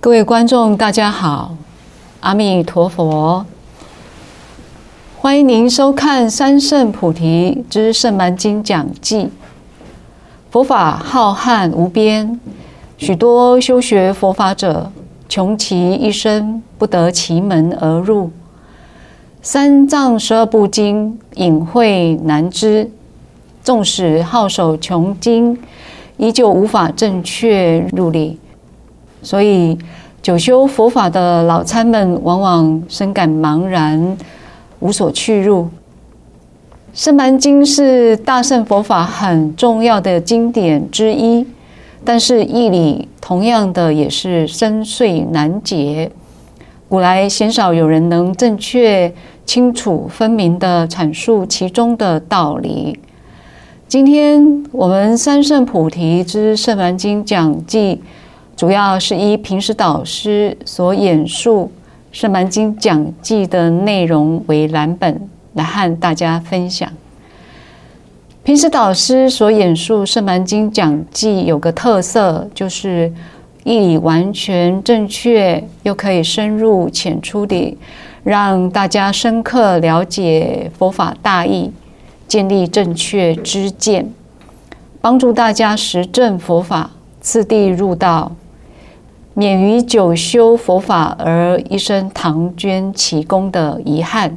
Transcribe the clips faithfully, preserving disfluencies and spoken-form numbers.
各位观众，大家好，阿弥陀佛，欢迎您收看《三圣菩提之圣蛮经讲记》。佛法浩瀚无边，许多修学佛法者，穷其一生不得其门而入。三藏十二部经隐晦难知，纵使好手穷经，依旧无法正确入理。所以久修佛法的老参们往往深感茫然，无所去入。圣蛮经是大乘佛法很重要的经典之一，但是义理同样的也是深邃难解。古来鲜少有人能正确、清楚、分明地阐述其中的道理。今天我们三圣菩提之圣蛮经讲记，主要是依平时导师所演述《圣蛮经讲记》的内容为蓝本，来和大家分享。平时导师所演述《圣蛮经讲记》有个特色，就是义理完全正确，又可以深入浅出地让大家深刻了解佛法大义，建立正确知见，帮助大家实证佛法，次第入道，免于久修佛法而一生唐捐其功的遗憾。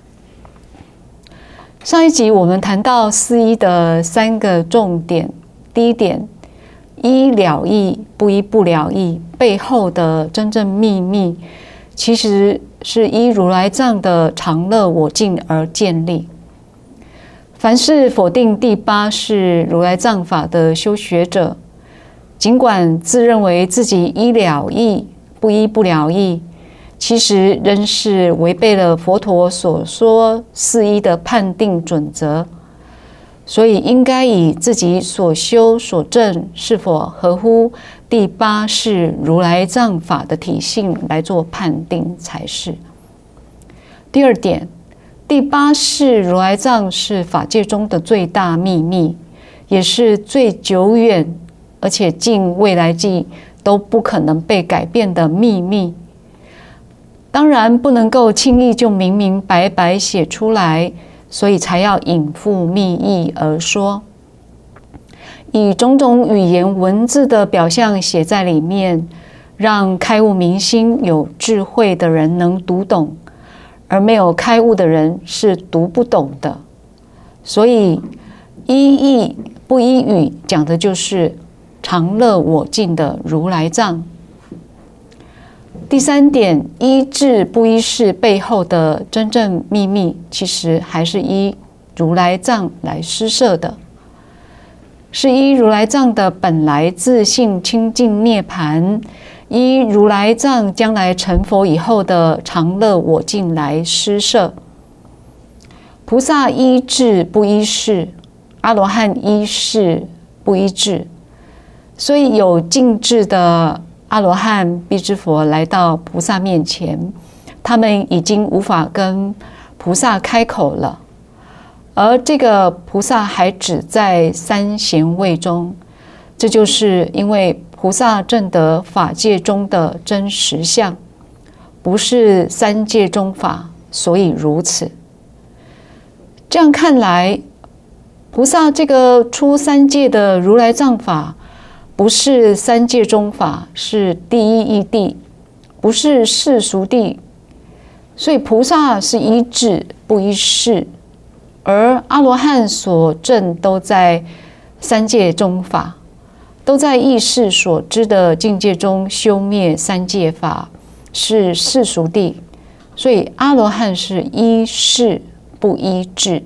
上一集我们谈到四依的三个重点，第一点，依了义不依不了义背后的真正秘密，其实是依如来藏的常乐我净而建立。凡是否定第八世如来藏法的修学者，尽管自认为自己依了义不依不了义，其实仍是违背了佛陀所说四依的判定准则，所以应该以自己所修所证是否合乎第八世如来藏法的体性来做判定才是。第二点，第八世如来藏是法界中的最大秘密，也是最久远而且近未来际都不可能被改变的秘密。当然不能够轻易就明明白白写出来，所以才要隐覆密意而说，以种种语言文字的表象写在里面，让开悟明心有智慧的人能读懂，而没有开悟的人是读不懂的。所以依义不依语讲的就是常乐我净的如来藏。第三点，依智不依事背后的真正秘密，其实还是依如来藏来施设的，是依如来藏的本来自性清净涅盘，依如来藏将来成佛以后的常乐我净来施设。菩萨依智不依事，阿罗汉依事不依智，所以有净智的阿罗汉、辟支佛来到菩萨面前，他们已经无法跟菩萨开口了，而这个菩萨还只在三贤位中，这就是因为菩萨证得法界中的真实相，不是三界中法，所以如此。这样看来，菩萨这个出三界的如来藏法，不是三界中法，是第一义谛，不是世俗谛。所以菩萨是依智不依事，而阿罗汉所证都在三界中法，都在意识所知的境界中修灭三界法，是世俗谛。所以阿罗汉是依事不依智。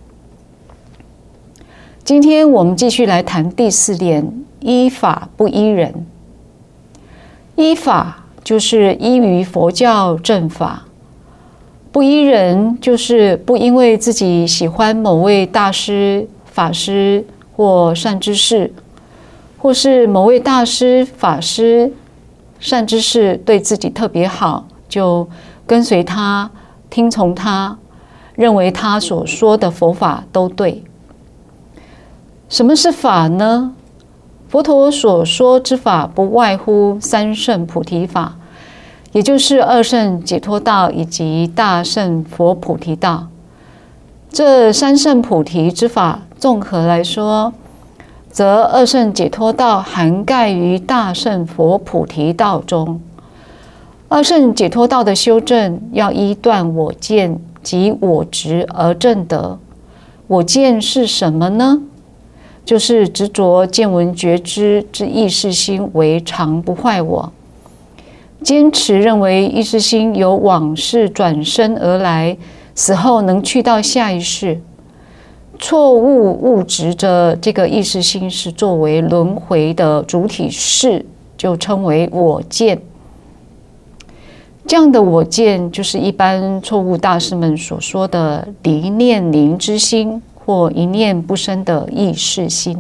今天我们继续来谈第四点，依法不依人。依法就是依于佛教正法，不依人就是不因为自己喜欢某位大师、法师或善知识，或是某位大师、法师、善知识对自己特别好，就跟随他、听从他，认为他所说的佛法都对。什么是法呢？ 佛陀所说之法不外乎三圣菩提法，也就是二圣解脱道以及大圣佛菩提道。这三圣菩提之法综合来说，则二圣解脱道涵盖于大圣佛菩提道中。二圣解脱道的修正要依断我见及我执而证得。我见是什么呢？就是执着见闻觉知之意识心为常不坏我，坚持认为意识心由往事转生而来，死后能去到下一世，错误误执着这个意识心是作为轮回的主体事，就称为我见。这样的我见，就是一般错误大师们所说的离念凝之心，或一念不生的意识心。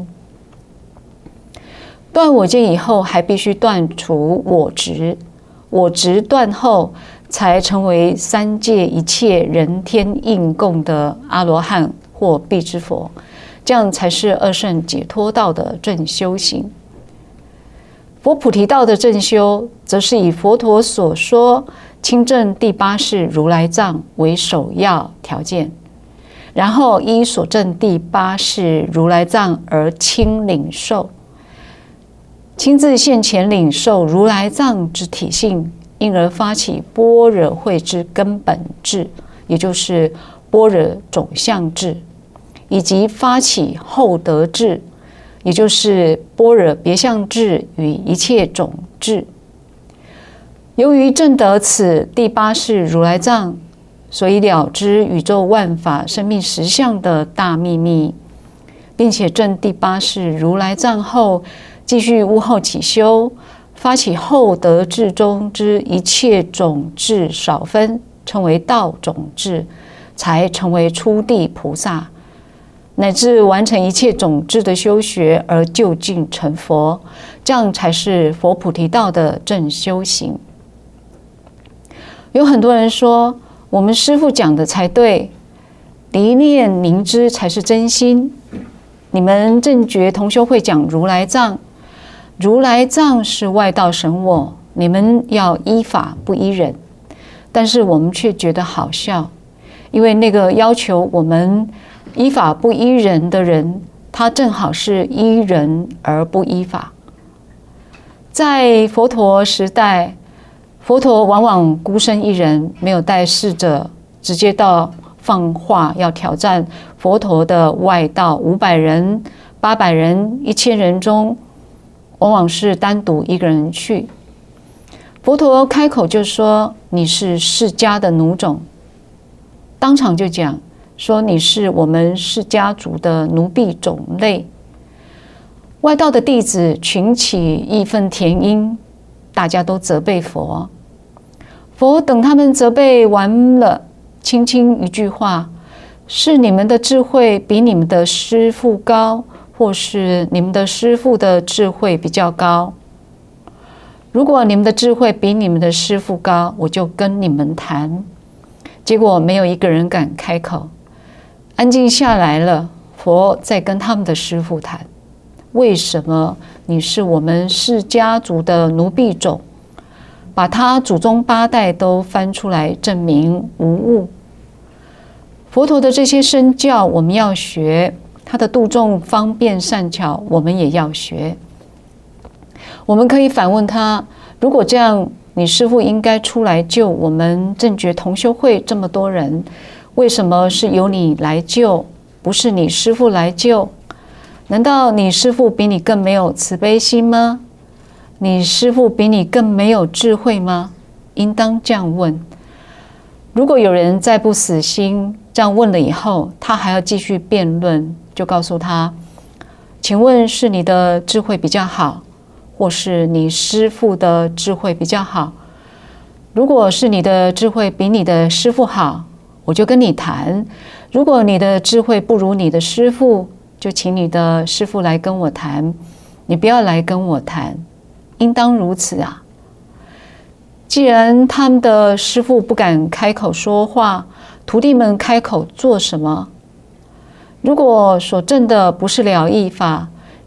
断我见以后，还必须断除我执，我执断后，才成为三界一切人天应供的阿罗汉或辟支佛，这样才是二圣解脱道的正修行。佛菩提道的正修，则是以佛陀所说亲证第八世如来藏为首要条件，然后依所证第八世如来藏而亲领受，亲自现前领受如来藏之体性，因而发起般若慧之根本智，也就是般若种相智，以及发起后得智，也就是般若别相智与一切种智。由于证得此第八世如来藏，所以了知宇宙万法生命实相的大秘密，并且证第八世如来藏后，继续悟后起修，发起后得智中之一切种智少分，称为道种智，才成为初地菩萨，乃至完成一切种智的修学而究竟成佛，这样才是佛菩提道的正修行。有很多人说，我们师父讲的才对，离念凝知才是真心。你们正觉同修会讲如来藏，如来藏是外道神我，你们要依法不依人。但是我们却觉得好笑，因为那个要求我们依法不依人的人，他正好是依人而不依法。在佛陀时代，佛陀往往孤身一人，没有带侍者，直接到放话要挑战佛陀的外道五百人、八百人、一千人中，往往是单独一个人去。佛陀开口就说：“你是释迦的奴种。”当场就讲说：“你是我们释迦族的奴婢种类。”外道的弟子群起义愤填膺，大家都责备佛。佛等他们责备完了，轻轻一句话：“是你们的智慧比你们的师父高，或是你们的师父的智慧比较高。如果你们的智慧比你们的师父高，我就跟你们谈。”结果没有一个人敢开口，安静下来了。佛再跟他们的师父谈：“为什么你是我们释迦族的奴婢种？”把他祖宗八代都翻出来证明无误。佛陀的这些身教我们要学，他的度众方便善巧我们也要学。我们可以反问他：如果这样，你师父应该出来救我们正觉同修会这么多人，为什么是由你来救，不是你师父来救？难道你师父比你更没有慈悲心吗？你师父比你更没有智慧吗？应当这样问。如果有人再不死心，这样问了以后，他还要继续辩论，就告诉他：请问是你的智慧比较好，或是你师父的智慧比较好？如果是你的智慧比你的师父好，我就跟你谈；如果你的智慧不如你的师父，就请你的师父来跟我谈，你不要来跟我谈。应当如此啊！既然他们的师父不敢开口说话，徒弟们开口做什么？如果所证的不是了义法，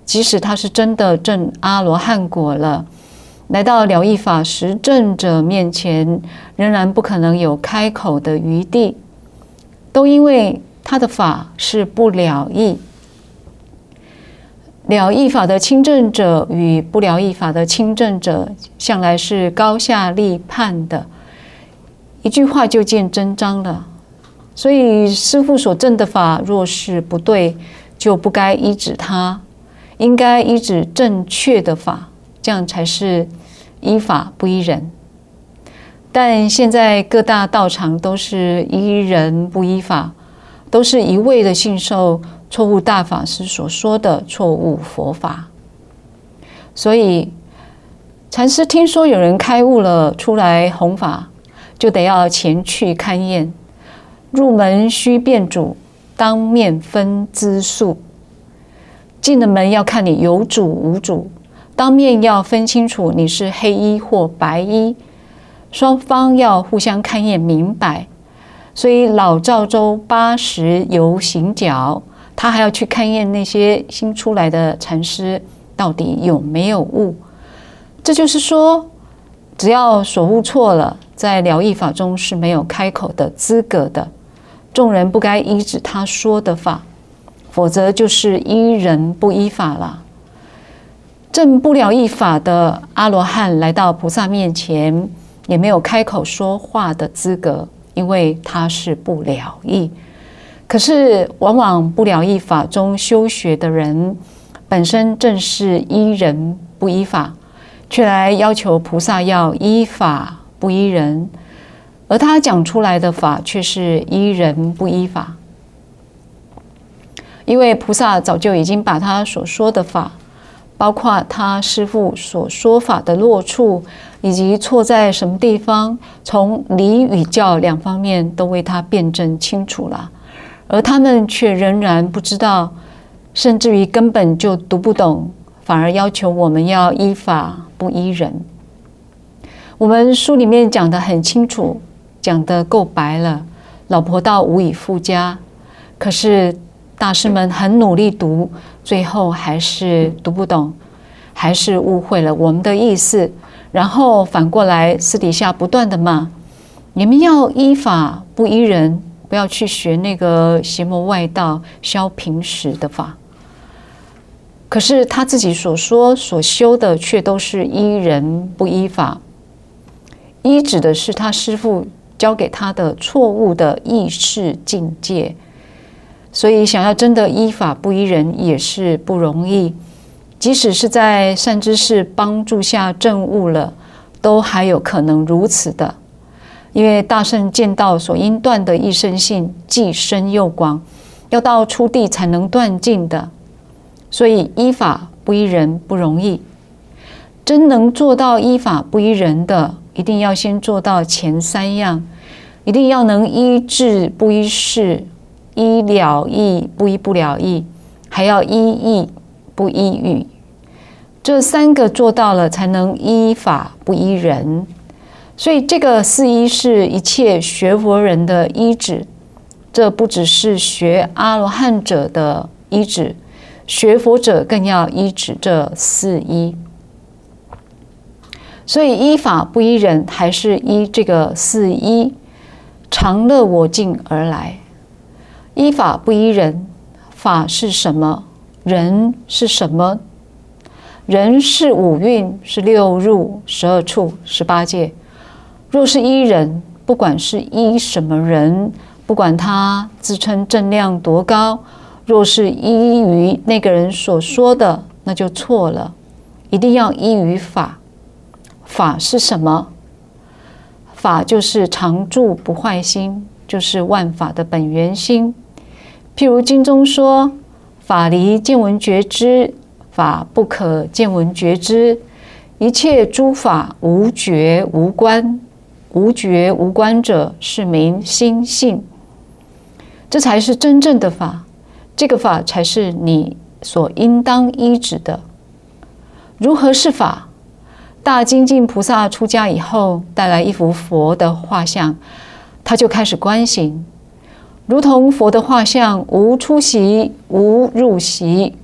即使他是真的证阿罗汉果了，来到了义法实证者面前，仍然不可能有开口的余地，都因为他的法是不了义。了义法的亲证者与不了义法的亲证者，向来是高下立判的，一句话就见真章了。所以师父所证的法，若是不对，就不该依止他，应该依止正确的法，这样才是依法不依人。但现在各大道场都是依人不依法，都是一味的信受错误大法师所说的错误佛法。所以禅师听说有人开悟了出来弘法，就得要前去勘验，入门须辨主，当面分资数。进了门要看你有主无主，当面要分清楚你是黑衣或白衣，双方要互相勘验明白。所以老赵州八十游行脚，他还要去勘验那些新出来的禅师到底有没有悟。这就是说，只要所悟错了，在了义法中是没有开口的资格的，众人不该依止他说的法，否则就是依人不依法了。证不了义法的阿罗汉来到菩萨面前，也没有开口说话的资格，因为他是不了义。可是往往不了义法中修学的人，本身正是依人不依法，却来要求菩萨要依法不依人，而他讲出来的法却是依人不依法。因为菩萨早就已经把他所说的法，包括他师父所说法的落处，以及错在什么地方，从理与教两方面都为他辩证清楚了，而他们却仍然不知道，甚至于根本就读不懂，反而要求我们要依法不依人。我们书里面讲得很清楚，讲得够白了，老婆道无以复加，可是大师们很努力读，最后还是读不懂，还是误会了我们的意思，然后反过来私底下不断的骂你们要依法不依人，不要去学那个邪魔外道消平时的法。可是他自己所说所修的却都是依人不依法，依指的是他师父教给他的错误的意识境界。所以想要真的依法不依人也是不容易，即使是在善知识帮助下证悟了，都还有可能如此的。因为大圣见道所应断的一生性既深又广，要到初地才能断尽的，所以依法不依人不容易。真能做到依法不依人的，一定要先做到前三样，一定要能依智不依事，依了义不依不了义，还要依义不依语。这三个做到了，才能依法不依人。所以这个四依是一切学佛人的依止，这不只是学阿罗汉者的依止，学佛者更要依止这四依。所以依法不依人，还是依这个四依，常乐我净而来。依法不依人，法是什么？人是什么？人是五蕴，是六入、十二处、十八界。若是依人，不管是依什么人，不管他自称正量多高，若是依于那个人所说的，那就错了。一定要依于法。法是什么？法就是常住不坏心，就是万法的本源心。譬如经中说，法离见闻觉知，法不可见闻觉知，一切诸法无觉无观，无觉无观者，是名心性。这才是真正的法，这个法才是你所应当依止的。如何是法？大精进菩萨出家以后，带来一幅佛的画像，他就开始观行，如同佛的画像，无出席，无入席，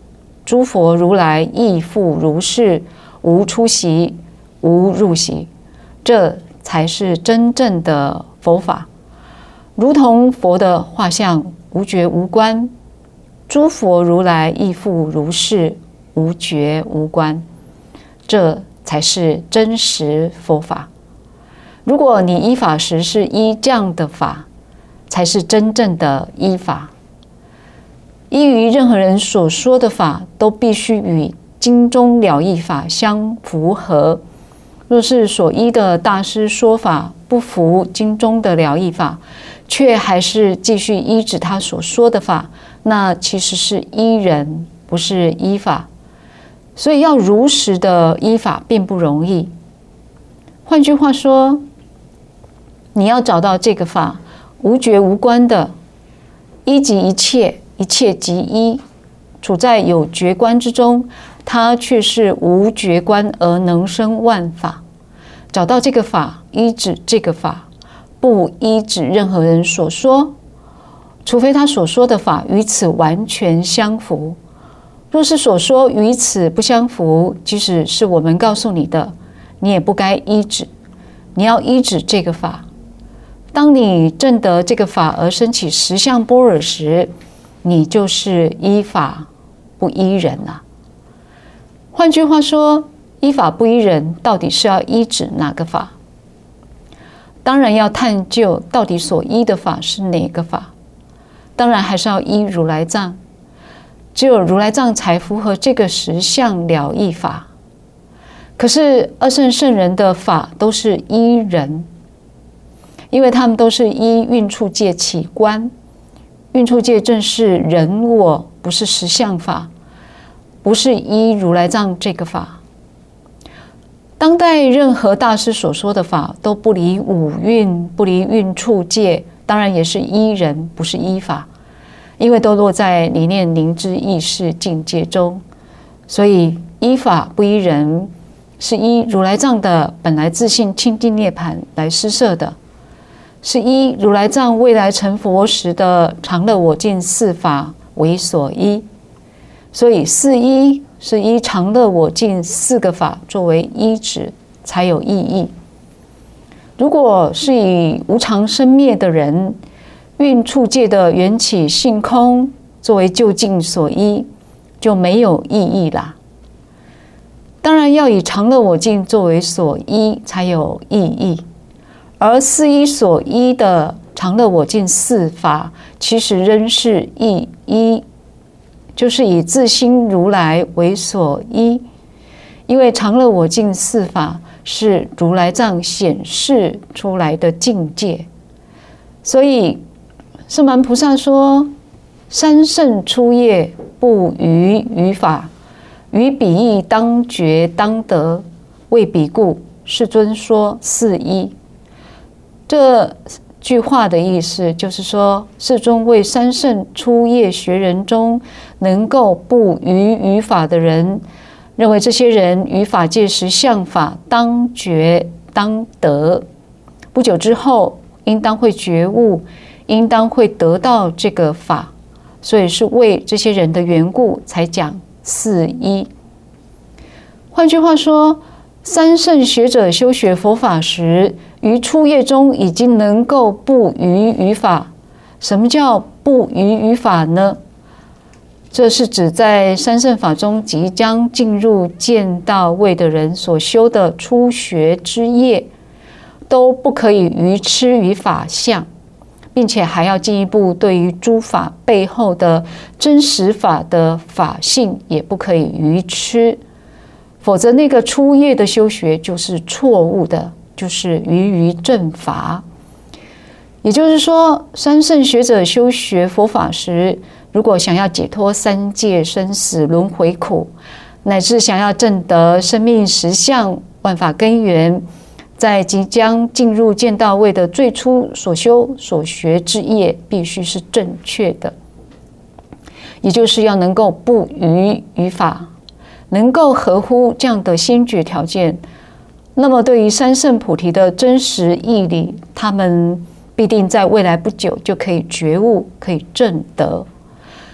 诸佛如来亦复如是，无出席，无入席，这才是真正的佛法。如同佛的画像无觉无观，诸佛如来亦复如是，无觉无观，这才是真实佛法。如果你依法时是依这样的法，才是真正的依法。依于任何人所说的法，都必须与经中了义法相符合。若是所依的大师说法不符经中的了义法，却还是继续依止他所说的法，那其实是依人，不是依法。所以要如实的依法并不容易。换句话说，你要找到这个法无觉无观的，依即一切，一切即依，处在有觉观之中，它却是无觉观而能生万法。找到这个法，依止这个法，不依止任何人所说，除非他所说的法与此完全相符。若是所说与此不相符，即使是我们告诉你的，你也不该依止。你要依止这个法。当你证得这个法而升起实相般若时，你就是依法不依人了。换句话说，依法不依人，到底是要依止哪个法？当然要探究到底所依的法是哪个法。当然还是要依如来藏，只有如来藏才符合这个实相了义法。可是二圣圣人的法都是依人，因为他们都是依蕴处界起观。蕴处界正是人我，不是实相法，不是依如来藏这个法。当代任何大师所说的法都不离五蕴，不离蕴处界，当然也是依人，不是依法，因为都落在理念凝知意识境界中。所以依法不依人，是依如来藏的本来自性清净涅槃来施设的，是依如来藏未来成佛时的常乐我净四法为所依。所以四依是依常乐我净四个法作为依止，才有意义。如果是以无常生灭的人，蕴处界的缘起性空作为究竟所依，就没有意义啦。当然要以常乐我净作为所依，才有意义。而四依所依的常乐我净四法，其实仍是一依，就是以自心如来为所依。因为常乐我净四法是如来藏显示出来的境界，所以圣蛮菩萨说：三圣出业不逾于法，于彼义当觉当得，为彼故世尊说四依。这句话的意思就是说，世尊为三圣出业学人中能够不逾于法的人，认为这些人于法界实相法当觉当得，不久之后应当会觉悟，应当会得到这个法，所以是为这些人的缘故才讲四依。换句话说，三圣学者修学佛法时，于初业中已经能够不逾于法。什么叫不逾于法呢？这是指在三圣法中即将进入见道位的人所修的初学之业，都不可以愚痴于法相，并且还要进一步对于诸法背后的真实法的法性也不可以愚痴，否则那个初业的修学就是错误的，就是愚于正法。也就是说，三圣学者修学佛法时，如果想要解脱三界生死轮回苦，乃至想要证得生命实相万法根源，在即将进入见道位的最初所修所学之业必须是正确的，也就是要能够不逾于法，能够合乎这样的先决条件，那么对于三圣菩提的真实义理，他们必定在未来不久就可以觉悟，可以证得。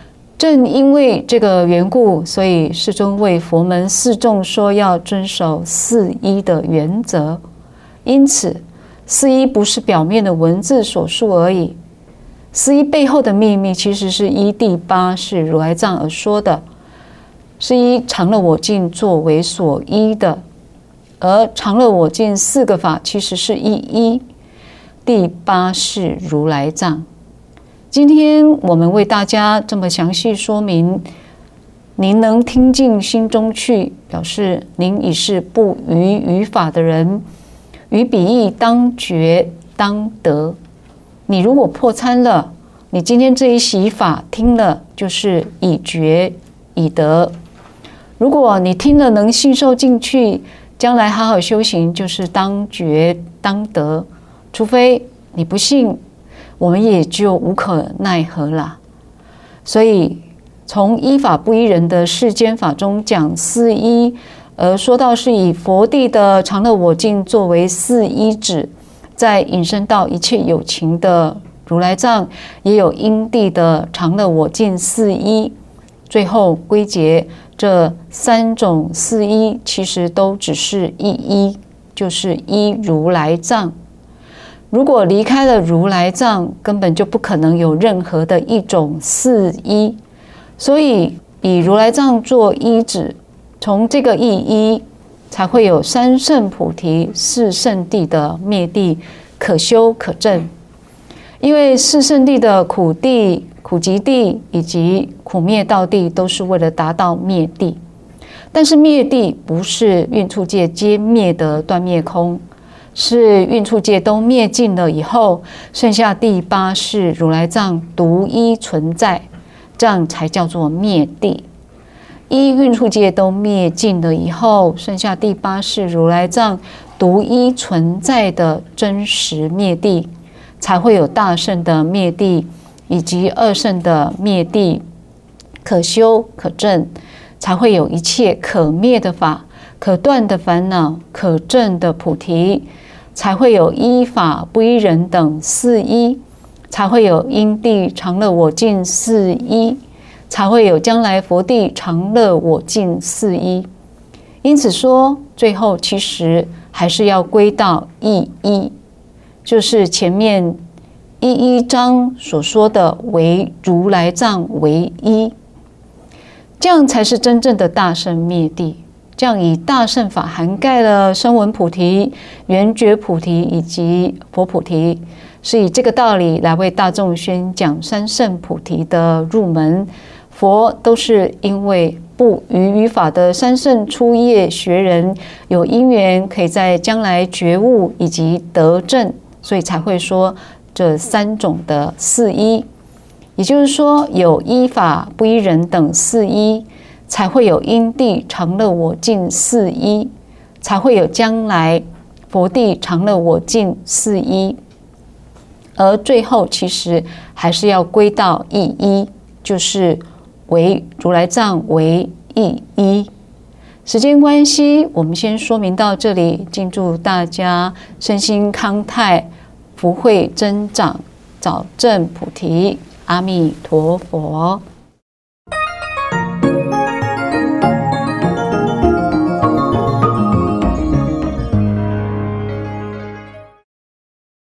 正因为这个缘故，所以世尊为佛门四众说要遵守四依的原则。因此，四依不是表面的文字所述而已，四依背后的秘密其实是依第八世如来藏而说的，是依常乐我净作为所依的。而常乐我净四个法其实是一依第八世如来藏。今天我们为大家这么详细说明，您能听进心中去，表示您已是不逾于法的人，于彼义当觉当得。你如果破参了，你今天这一席法听了，就是已觉已得。如果你听了能信受进去，将来好好修行，就是当觉当得。除非你不信，我们也就无可奈何啦。所以从依法不依人的世间法中讲四依，而说到是以佛地的常乐我净作为四依止，再引申到一切有情的如来藏也有因地的常乐我净四依，最后归结这三种四依其实都只是一依，就是依如来藏。如果离开了如来藏，根本就不可能有任何的一种四依。所以以如来藏做依止，从这个一依才会有三圣菩提、四圣谛的灭地可修可证。因为四圣谛的苦地、苦集地以及苦灭道地都是为了达到灭地，但是灭地不是运处界皆灭的断灭空，是运处界都灭尽了以后，剩下第八世如来藏独一存在，这样才叫做灭地。一运处界都灭尽了以后，剩下第八世如来藏独一存在的真实灭地，才会有大圣的灭地以及二圣的灭地，可修可证，才会有一切可灭的法、可断的烦恼、可证的菩提，才会有依法不依人等四依，才会有因地常乐我净四依，才会有将来佛地常乐我净四依。因此说，最后其实还是要归到一依，就是前面一一章所说的为如来藏为一，这样才是真正的大圣灭地。这样以大圣法涵盖了声闻菩提、缘觉菩提以及佛菩提，是以这个道理来为大众宣讲三圣菩提的入门。佛都是因为不逾于法的三圣初业学人有因缘，可以在将来觉悟以及得证，所以才会说这三种的四依。也就是说，有依法不依人等四依，才会有因地常乐我净四依，才会有将来佛地常乐我净四依。而最后其实还是要归到一依，就是为如来藏为一依。时间关系，我们先说明到这里，敬祝大家身心康泰，福慧增长，早证菩提。阿弥陀佛。